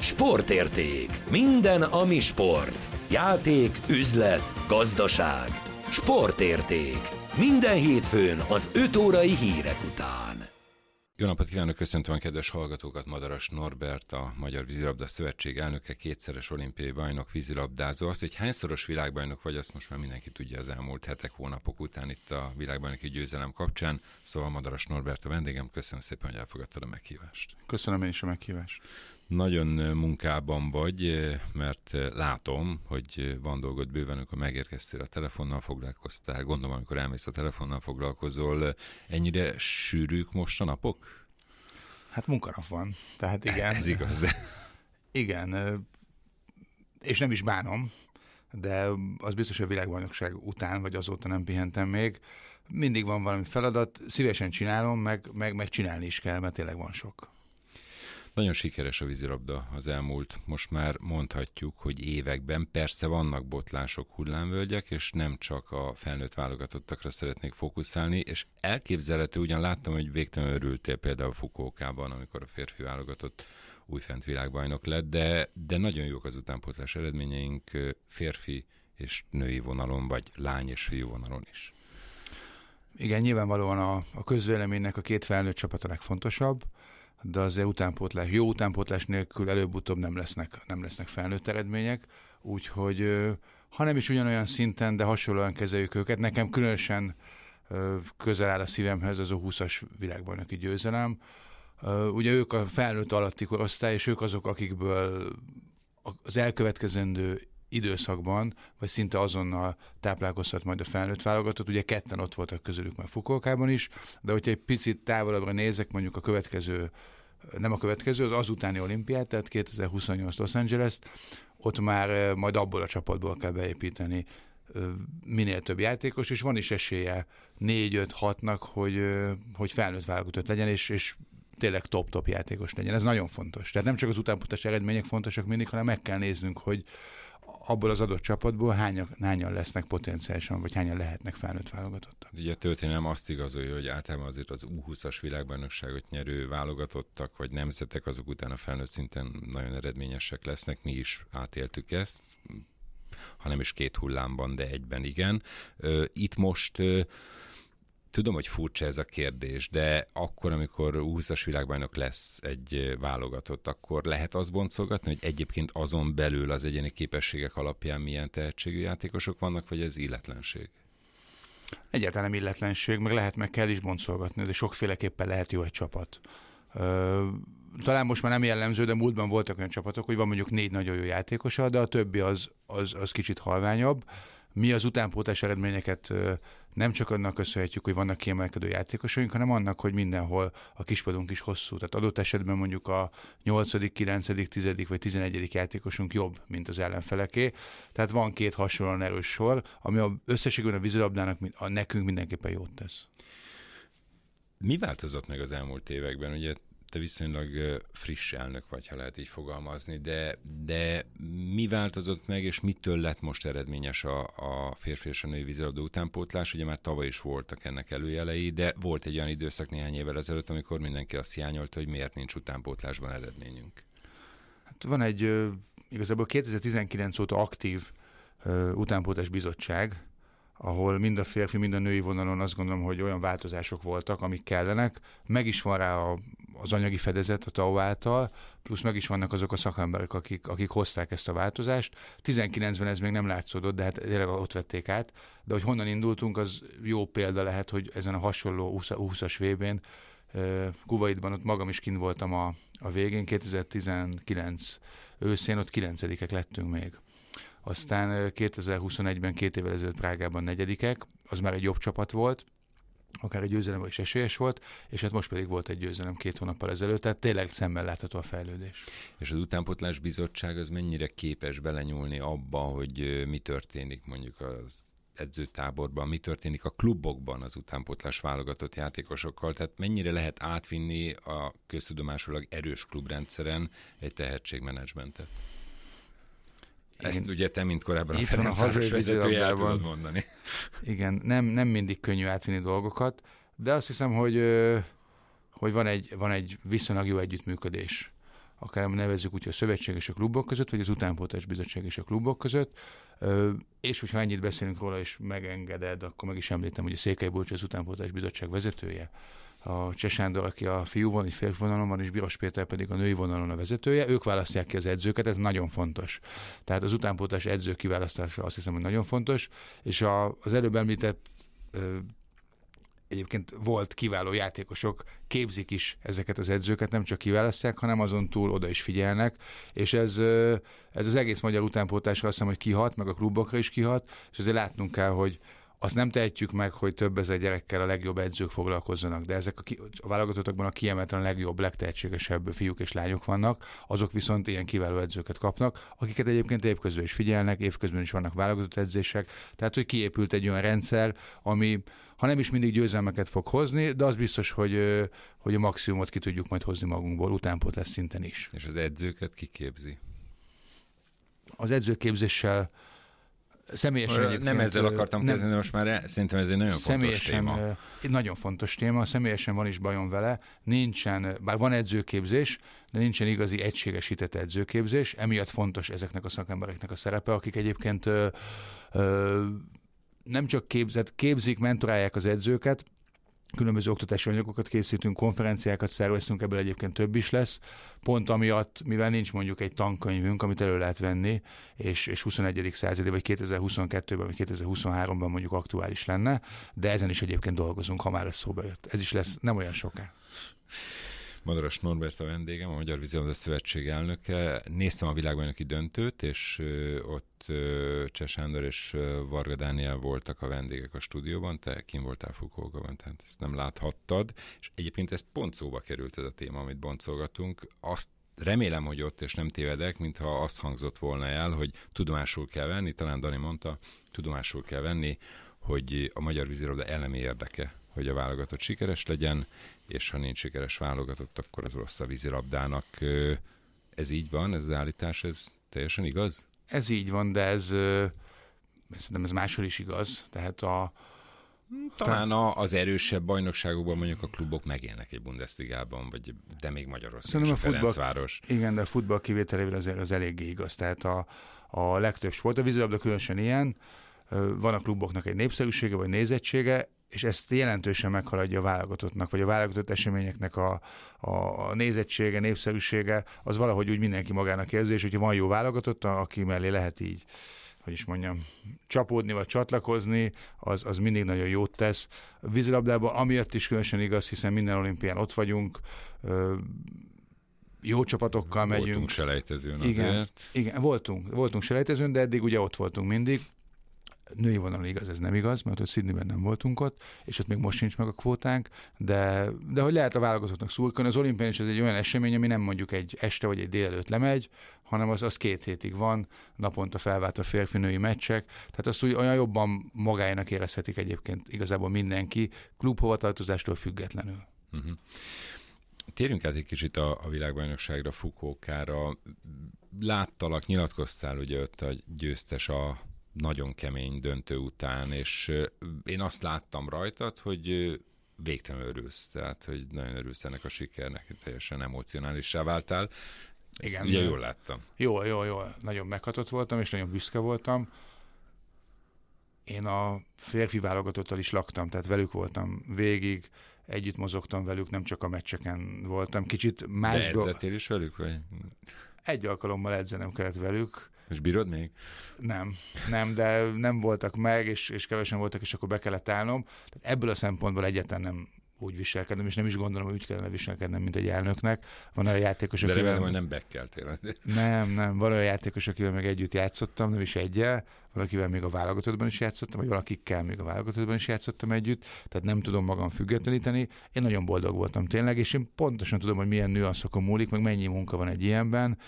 Sportérték. Minden, ami sport. Játék, üzlet, gazdaság. Sportérték. Minden hétfőn az 5 órai hírek után. Jó napot kívánok, köszöntöm a kedves hallgatókat, Madaras Norbert, a Magyar Vízilabda Szövetség elnöke, kétszeres olimpiai bajnok, vízilabdázó. Azt, hogy hányszoros világbajnok vagy, azt most már mindenki tudja az elmúlt hetek, hónapok után itt a világbajnoki győzelem kapcsán. Szóval Madaras Norbert a vendégem, köszönöm szépen, hogy elfogadtad a meghívást. Köszönöm én is a meghívást. Nagyon munkában vagy, mert látom, hogy van dolgod bőven, amikor megérkeztél, a telefonnal foglalkoztál. Gondolom, amikor elmész a telefonnal foglalkozol, ennyire sűrűk most a napok? Hát munkanap van, tehát igen. Ez igaz. Igen, és nem is bánom, de az biztos, hogy a világbajnokság után, vagy azóta nem pihentem még. Mindig van valami feladat, szívesen csinálom, meg csinálni is kell, mert tényleg van sok. Nagyon sikeres a vízilabda az elmúlt, most már mondhatjuk, hogy években. Persze vannak botlások, hullámvölgyek, és nem csak a felnőtt válogatottakra szeretnék fókuszálni, és elképzelhető, ugyan láttam, hogy végtelenül örültél például Fukuokában, amikor a férfi válogatott újfent világbajnok lett, de nagyon jók az utánpótlás eredményeink férfi és női vonalon, vagy lány és fiú vonalon is. Igen, nyilvánvalóan a közvéleménynek a két felnőtt csapat a legfontosabb, de azért jó utánpótlás nélkül előbb-utóbb nem lesznek felnőtt eredmények, úgyhogy ha nem is ugyanolyan szinten, de hasonlóan kezeljük őket. Nekem különösen közel áll a szívemhez az a 20-as világbajnoki győzelem. Ugye ők a felnőtt alatti korosztály, és ők azok, akikből az elkövetkezendő időszakban, vagy szinte azonnal táplálkozhat majd a felnőtt válogatott. Ugye ketten ott voltak közülük már Fukuokában is, de hogyha egy picit távolabbra nézek, mondjuk az azutáni olimpiát, tehát 2028 Los Angeles-t, ott már majd abból a csapatból kell beépíteni minél több játékos, és van is esélye 4-5-6-nak, hogy felnőtt válogatott legyen, és tényleg top-top játékos legyen. Ez nagyon fontos. Tehát nem csak az utánpótlás eredmények fontosak mindig, hanem meg kell néznünk, hogy abból az adott csapatból hányan lesznek potenciálisan, vagy hányan lehetnek felnőtt válogatottak. Ugye a történelem azt igazolja, hogy általában azért az U20-as világbajnokságot nyerő válogatottak, vagy nemzetek, azok után a felnőtt szinten nagyon eredményesek lesznek. Mi is átéltük ezt, ha nem is 2 hullámban, de egyben igen. Itt most tudom, hogy furcsa ez a kérdés, de akkor, amikor 20-as világbajnok lesz egy válogatott, akkor lehet azt boncolgatni, hogy egyébként azon belül az egyéni képességek alapján milyen tehetségű játékosok vannak, vagy ez illetlenség? Egyáltalán nem illetlenség, meg kell is boncolgatni, de sokféleképpen lehet jó egy csapat. Talán most már nem jellemző, de múltban voltak olyan csapatok, hogy van mondjuk 4 nagyon jó játékosa, de a többi az kicsit halványabb. Mi az utánpótlás eredményeket nem csak annak köszönhetjük, hogy vannak kiemelkedő játékosaink, hanem annak, hogy mindenhol a kispadunk is hosszú. Tehát adott esetben mondjuk a 8., 9., 10. vagy 11. játékosunk jobb, mint az ellenfeleké. Tehát van 2 hasonlóan erős sor, ami összességében a vízilabdának nekünk mindenképpen jót tesz. Mi változott meg az elmúlt években? Ugye te viszonylag friss elnök vagy, ha lehet így fogalmazni, de mi változott meg, és mitől lett most eredményes a férfi és a női vízilabda utánpótlás? Ugye már tavaly is voltak ennek előjelei, de volt egy olyan időszak néhány évvel ezelőtt, amikor mindenki azt hiányolta, hogy miért nincs utánpótlásban eredményünk. Hát van igazából 2019 óta aktív utánpótlás bizottság, ahol mind a férfi, mind a női vonalon azt gondolom, hogy olyan változások voltak, amik kellenek. Meg is van rá az anyagi fedezet a TAO által, plusz meg is vannak azok a szakemberek, akik hozták ezt a változást. 19-ben ez még nem látszódott, de hát tényleg ott vették át. De hogy honnan indultunk, az jó példa lehet, hogy ezen a hasonló 20-as VB-n, Kuwaitban ott magam is kint voltam a végén, 2019 őszén, ott 9-ek lettünk még. Aztán 2021-ben 2 évvel ezelőtt Prágában 4-ek, az már egy jobb csapat volt, akár egy győzelemre is esélyes volt, és hát most pedig volt egy győzelem 2 hónappal ezelőtt, tehát tényleg szemmel látható a fejlődés. És az utánpótlás bizottság az mennyire képes belenyúlni abba, hogy mi történik mondjuk az edzőtáborban, mi történik a klubokban az utánpótlás válogatott játékosokkal, tehát mennyire lehet átvinni a köztudomásulag erős klubrendszeren egy tehetségmenedzsmentet? Ezt ugye te, mint korábban a Ferencváros vezetője el tudod mondani. Igen, nem mindig könnyű átvinni dolgokat, de azt hiszem, hogy van egy viszonylag jó együttműködés akár nevezzük úgy, a szövetség és a klubok között, vagy az utánpótlás bizottság és a klubok között. És hogyha ennyit beszélünk róla, és megengeded, akkor meg is említem, hogy a Székely Bulcsú az utánpótlás bizottság vezetője, a Cseh Sándor, aki a fiú vonalon, férfi vonalon van, és Biros Péter pedig a női vonalon a vezetője, ők választják ki az edzőket, ez nagyon fontos. Tehát az utánpótlás edző kiválasztása azt hiszem, hogy nagyon fontos, és az előbb említett egyébként volt kiváló játékosok, képzik is ezeket az edzőket, nem csak kiválasztják, hanem azon túl oda is figyelnek, és ez az egész magyar utánpótlásra azt hiszem, hogy kihat, meg a klubokra is kihat, és azért látnunk kell, hogy azt nem tehetjük meg, hogy több ezer gyerekkel a legjobb edzők foglalkozzanak, de ezek a válogatottakban a kiemelten a legjobb, legtehetségesebb fiúk és lányok vannak, azok viszont ilyen kiváló edzőket kapnak, akiket egyébként évközben is figyelnek, évközben is vannak válogatott edzések, tehát hogy kiépült egy olyan rendszer, ami ha nem is mindig győzelmeket fog hozni, de az biztos, hogy a maximumot ki tudjuk majd hozni magunkból, utánpótlás szinten is. És az edzőket ki képzi? Az edzőképzéssel személyesen nem ezzel akartam kezdeni, de most már szerintem ez egy nagyon fontos téma. Egy nagyon fontos téma, személyesen van is bajom vele, bár van edzőképzés, de nincsen igazi egységesített edzőképzés, emiatt fontos ezeknek a szakembereknek a szerepe, akik egyébként nem csak képzik, mentorálják az edzőket, különböző oktatási anyagokat készítünk, konferenciákat szerveztünk, ebből egyébként több is lesz, pont amiatt, mivel nincs mondjuk egy tankönyvünk, amit elő lehet venni, és 21. századi, vagy 2022-ben, vagy 2023-ban mondjuk aktuális lenne, de ezen is egyébként dolgozunk, ha már ez szóba jött. Ez is lesz nem olyan soká. Madaras Norbert a vendégem, a Magyar Vízilabda Szövetség elnöke. Néztem a világbajnoki döntőt, és ott Cseh Sándor és Varga Dániel voltak a vendégek a stúdióban, te kim voltál Fukuokában, tehát ezt nem láthattad, és egyébként ez pont szóba került ez a téma, amit boncolgatunk. Azt remélem, hogy ott, és nem tévedek, mintha azt hangzott volna el, hogy tudomásul kell venni, talán Dani mondta, tudomásul kell venni, hogy a magyar vízilabda elemi érdeke, hogy a válogatott sikeres legyen, és ha nincs sikeres válogatott, akkor az rossz a vízilabdának. Ez így van, ez az állítás, ez teljesen igaz? Ez így van, de szerintem ez máshol is igaz. Tehát talán az erősebb bajnokságokban mondjuk a klubok megélnek egy Bundesligában, de még Magyarországon is a Ferencváros. Igen, de a futball kivételével azért az eléggé igaz. Tehát a legtöbb sport, a vízilabda különösen ilyen, van a kluboknak egy népszerűsége vagy nézettsége, és ezt jelentősen meghaladja a válogatottnak, vagy a válogatott eseményeknek a nézettsége, népszerűsége, az valahogy úgy mindenki magának érzi, és hogyha van jó válogatott, aki mellé lehet így, hogy is mondjam, csapódni vagy csatlakozni, az mindig nagyon jót tesz. A vízilabdában amiatt is különösen igaz, hiszen minden olimpián ott vagyunk, jó csapatokkal megyünk. Voltunk selejtezőn azért. Igen, voltunk selejtezőn, de eddig ugye ott voltunk mindig. Női vonalon igaz, ez nem igaz, mert ott Sydneyben nem voltunk ott, és ott még most sincs meg a kvótánk, de hogy lehet a válogatottnak szurkolni, az olimpián is ez egy olyan esemény, ami nem mondjuk egy este vagy egy délelőtt lemegy, hanem az 2 hétig van, naponta felvált a férfi-női meccsek, tehát azt úgy olyan jobban magáénak érezhetik egyébként igazából mindenki, klubhovatartozástól függetlenül. Uh-huh. Térjünk át egy kicsit a világbajnokságra, Fukuokára. Láttalak, nyilatkoztál, ugye ott a győztes a nagyon kemény döntő után, és én azt láttam rajtad, hogy végtelenül örülsz, tehát hogy nagyon örülsz ennek a sikernek, teljesen emocionálissá váltál. Igen, ugye jól láttam. Jó, nagyon meghatott voltam, és nagyon büszke voltam. Én a férfi válogatottal is laktam, tehát velük voltam végig, együtt mozogtam velük, nem csak a meccseken voltam. Kicsit más de edzettél is velük, vagy? Egy alkalommal edzenem kellett velük. És bírod még? Nem, de nem voltak meg, és kevesen voltak, és akkor be kellett állnom. Tehát ebből a szempontból egyáltalán nem úgy viselkedem, és nem is gondolom, hogy úgy kellene viselkednem, mint egy elnöknek. Van olyan játékos, akivel... De remélem, hogy nem bekkeltél. Nem. Van olyan játékos, akivel meg együtt játszottam, nem is egyel. Valakivel még a válogatottban is játszottam, vagy valakikkel még a válogatottban is játszottam együtt. Tehát nem tudom magam függetleníteni. Én nagyon boldog voltam tényleg, és én pontosan tudom, hogy milyen nüanszokon múlik, meg mennyi munka van egy ilyenben,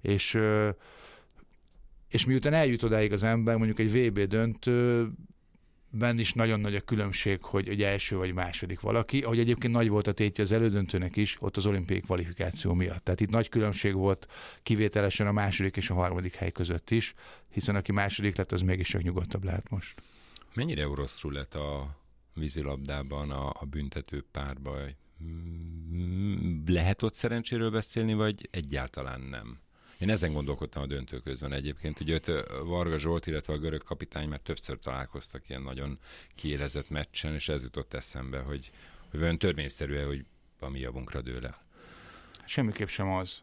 és miután eljut odáig az ember, mondjuk egy VB döntőben is nagyon nagy a különbség, hogy egy első vagy második valaki, ahogy egyébként nagy volt a tétje az elődöntőnek is, ott az olimpiai kvalifikáció miatt. Tehát itt nagy különbség volt kivételesen a második és a harmadik hely között is, hiszen aki második lett, az mégis csak nyugodtabb lehet most. Mennyire orosz rulett a vízilabdában a büntető párba, Lehet ott szerencséről beszélni, vagy egyáltalán nem? Én ezen gondolkodtam a döntő közben egyébként, hogy Varga Zsolt, illetve a görög kapitány már többször találkoztak ilyen nagyon kiélezett meccsen, és ez jutott eszembe, hogy olyan törvényszerű-e, hogy a mi javunkra dől el. Semmiképp sem az.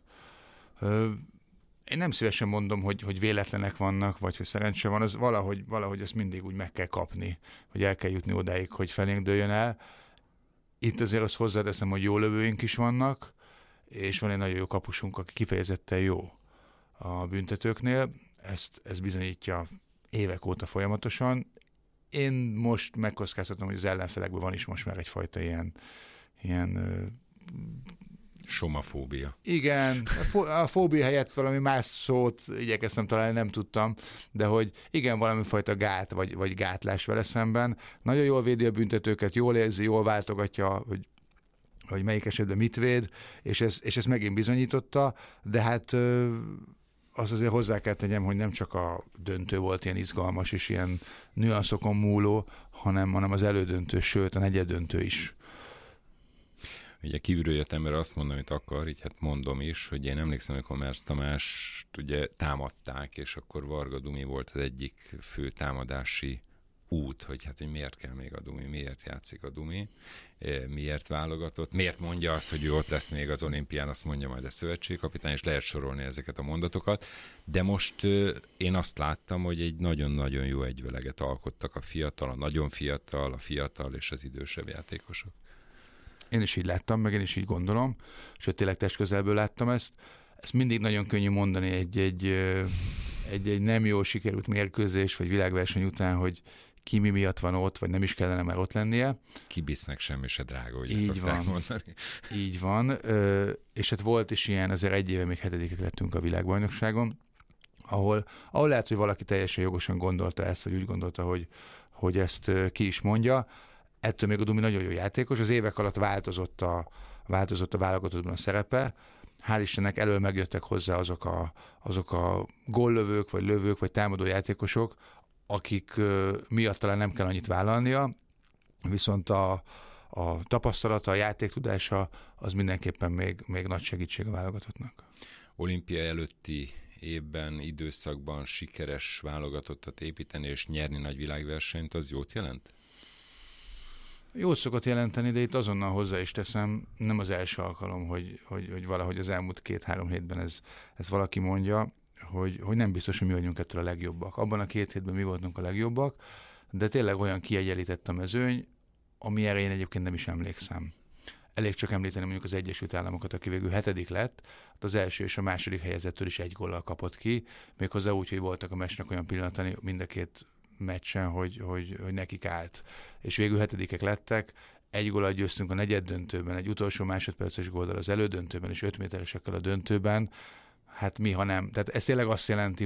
Én nem szívesen mondom, hogy véletlenek vannak, vagy hogy szerencse van, az valahogy ezt mindig úgy meg kell kapni, hogy el kell jutni odáig, hogy felénk dőljön el. Itt azért azt hozzáteszem, hogy jó lövőink is vannak, és van egy nagyon jó kapusunk, aki kifejezetten jó a büntetőknél. Ezt bizonyítja évek óta folyamatosan. Én most megkockáztatom, hogy az ellenfelekben van is most már egyfajta ilyen somafóbia. Igen, a fóbia helyett valami más szót igyekeztem találni, nem tudtam, de hogy igen, valami fajta gát, vagy gátlás vele szemben. Nagyon jól védi a büntetőket, jól érzi, jól váltogatja, hogy melyik esetben mit véd, és ezt megint bizonyította, de hát azt azért hozzá kell tegyem, hogy nem csak a döntő volt ilyen izgalmas és ilyen nüanszokon múló, hanem az elődöntő, sőt a negyeddöntő is. Ugye kívülről jött ember azt mondom, amit akar, így hát mondom is, hogy én emlékszem, amikor Mersz Tamást ugye támadták, és akkor Varga Dumi volt az egyik fő támadási út, hogy miért kell még a Dumi, miért játszik a Dumi, miért válogatott, miért mondja azt, hogy ő ott lesz még az olimpián, azt mondja majd a szövetségkapitány, és lehet sorolni ezeket a mondatokat, de most én azt láttam, hogy egy nagyon-nagyon jó egyveleget alkottak a fiatal, a nagyon fiatal, a fiatal és az idősebb játékosok. Én is így láttam, meg én is így gondolom, sőt tényleg testközelből láttam ezt. Ezt mindig nagyon könnyű mondani egy nem jól sikerült mérkőzés, vagy világverseny után, hogy ki mi miatt van ott, vagy nem is kellene már ott lennie. Kibisznek semmi se drága, hogy így szokták van, mondani. Így van, és hát volt is ilyen, azért egy éve még 7-ek lettünk a világbajnokságon, ahol lehet, hogy valaki teljesen jogosan gondolta ezt, vagy úgy gondolta, hogy ezt ki is mondja. Ettől még a Dumi nagyon jó játékos, az évek alatt változott a válogatottban a szerepe. Hál' Istennek elől megjöttek hozzá azok a góllövők, vagy lövők, vagy támadó játékosok, akik miatt talán nem kell annyit vállalnia, viszont a tapasztalata, a játéktudása az mindenképpen még nagy segítség a válogatottnak. Olimpia előtti évben, időszakban sikeres válogatottat építeni és nyerni nagy világversenyt, az jót jelent? Jót szokott jelenteni, de itt azonnal hozzá is teszem, nem az első alkalom, hogy valahogy az elmúlt 2-3 hétben ez valaki mondja, hogy nem biztos, hogy mi vagyunk ettől a legjobbak. Abban a 2 hétben mi voltunk a legjobbak, de tényleg olyan kiegyenlített a mezőny, ami erre én egyébként nem is emlékszem. Elég csak említeni mondjuk az Egyesült Államokat, aki végül 7. lett, az első és a második helyezettől is 1 góllal kapott ki, méghozzá úgy, hogy voltak a meccsnek olyan pillanatai mind a 2 meccsen, hogy nekik állt. És végül 7. lettek, 1 góllal győztünk a negyeddöntőben, egy utolsó másodperces góllal az elődöntőben, és 5 méteresekkel a döntőben. Hát mi, ha nem. Tehát ez tényleg azt jelenti,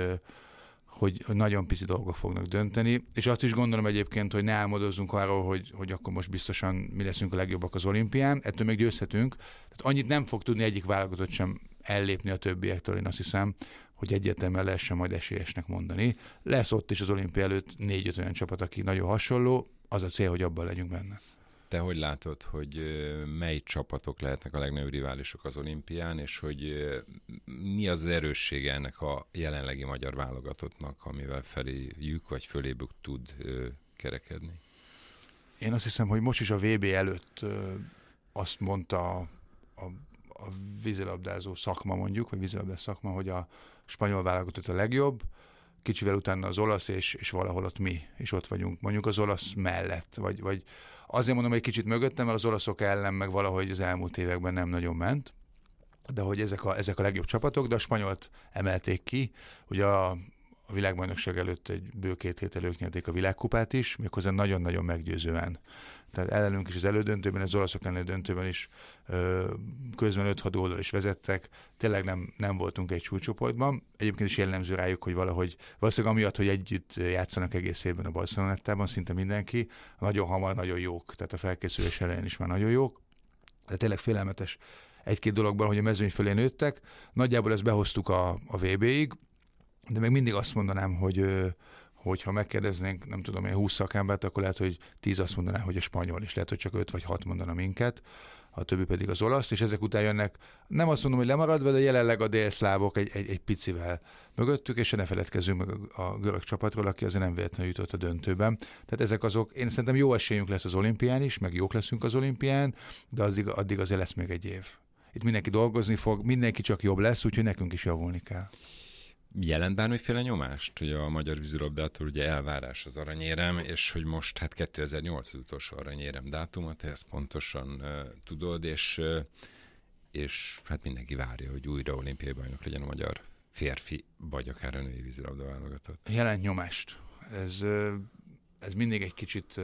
hogy nagyon pici dolgok fognak dönteni, és azt is gondolom egyébként, hogy ne álmodozzunk arról, hogy akkor most biztosan mi leszünk a legjobbak az olimpián, ettől még győzhetünk. Tehát annyit nem fog tudni egyik válogatott sem ellépni a többiektől, én azt hiszem, hogy egyértelműen lehessen majd esélyesnek mondani. Lesz ott is az olimpia előtt 4-5 olyan csapat, aki nagyon hasonló, az a cél, hogy abban legyünk benne. Te hogy látod, hogy mely csapatok lehetnek a legnagyobb riválisok az olimpián, és hogy mi az erőssége ennek a jelenlegi magyar válogatottnak, amivel feléjük vagy fölébük tud kerekedni? Én azt hiszem, hogy most is a VB előtt azt mondta a vízilabdázó szakma mondjuk, vagy vízilabdás szakma, hogy a spanyol válogatott a legjobb, kicsivel utána az olasz, és valahol ott mi, és ott vagyunk, mondjuk az olasz mellett, vagy azért mondom, hogy kicsit mögöttem, mert az olaszok ellen meg valahogy az elmúlt években nem nagyon ment, de hogy ezek a legjobb csapatok, de a spanyolt emelték ki. Ugye a világbajnokság előtt egy bő 2 héttel ők nyerték a világkupát is, méghozzá nagyon-nagyon meggyőzően. Tehát ellenünk is az elődöntőben, az olaszok elleni döntőben is közben 5-6 góllal is vezettek. Tényleg nem voltunk egy csúcscsoportban. Egyébként is jellemző rájuk, hogy valószínűleg amiatt, hogy együtt játszanak egész évben a Barcelonettában, szinte mindenki, nagyon hamar nagyon jók, tehát a felkészülés elején is már nagyon jók. De tényleg félelmetes 1-2 dologban, hogy a mezőny fölé nőttek. Nagyjából ezt behoztuk a VB-ig, de még mindig azt mondanám, hogy hogyha megkérdeznénk, nem tudom én, 20 szakembert, akkor lehet, hogy 10 azt mondaná, hogy a spanyol, és lehet, hogy csak 5 vagy 6 mondana minket, a többi pedig az olasz, és ezek után jönnek, nem azt mondom, hogy lemaradva, de jelenleg a délszlávok egy picivel mögöttük, és ne feledkezzünk meg a görög csapatról, aki azért nem véletlenül jutott a döntőben. Tehát ezek azok, én szerintem jó esélyünk lesz az olimpián is, meg jók leszünk az olimpián, de addig azért lesz még egy év. Itt mindenki dolgozni fog, mindenki csak jobb lesz, úgyhogy nekünk is javulni kell. Jelent bármiféle nyomást, hogy a magyar vízilabdától ugye elvárás az aranyérem, és hogy most 2008 az utolsó aranyérem dátumot, te ezt pontosan tudod, és hát mindenki várja, hogy újra olimpiai bajnok legyen a magyar férfi, vagy akár a női vízilabda válogatott. Jelent nyomást. Ez mindig egy kicsit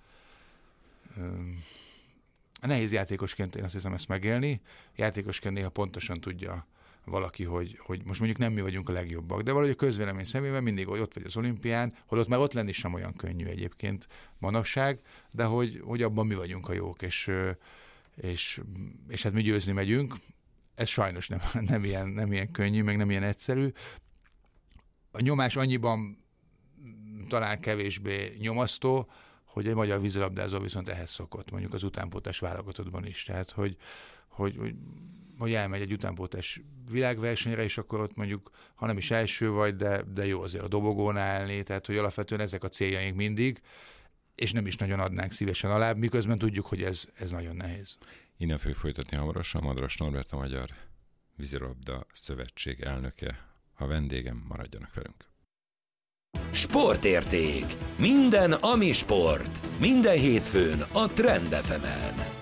nehéz játékosként, én azt hiszem ezt megélni. Játékosként néha pontosan tudja valaki, hogy most mondjuk nem mi vagyunk a legjobbak, de valahogy a közvélemény szemében mindig, hogy ott vagy az olimpián, holott már ott lenni sem olyan könnyű egyébként manapság, de hogy abban mi vagyunk a jók, és hát mi győzni megyünk. Ez sajnos nem ilyen könnyű, meg nem ilyen egyszerű. A nyomás annyiban talán kevésbé nyomasztó, hogy egy magyar vízilabdázó viszont ehhez szokott, mondjuk az utánpótlás válogatottban is. Tehát, hogy elmegy egy utánpótlás világversenyre, és akkor ott mondjuk, ha nem is első vagy, de jó azért a dobogón állni, tehát hogy alapvetően ezek a céljaink mindig, és nem is nagyon adnánk szívesen alább, miközben tudjuk, hogy ez nagyon nehéz. Innen fogjuk folytatni hamarosan. Madras Norbert, a Magyar Vízilabda Szövetség elnöke. Ha vendégem, maradjanak velünk. Sportérték. Minden, ami sport. Minden hétfőn a Trend FM-en.